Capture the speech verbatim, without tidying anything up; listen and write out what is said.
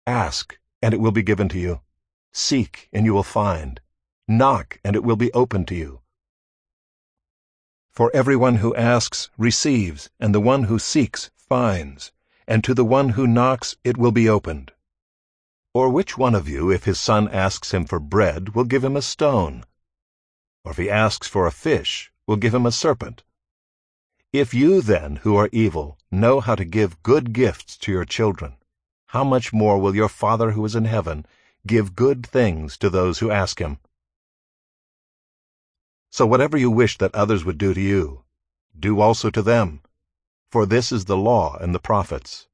Ask, and it will be given to you. Seek, and you will find. Knock, and it will be opened to you. For everyone who asks receives, and the one who seeks finds, and to the one who knocks it will be opened. Or which one of you, if his son asks him for bread, will give him a stone? Or if he asks for a fish, will give him a serpent? If you then, who are evil, know how to give good gifts to your children, how much more will your Father who is in heaven give good things to those who ask him? So whatever you wish that others would do to you, do also to them. For this is the law and the prophets.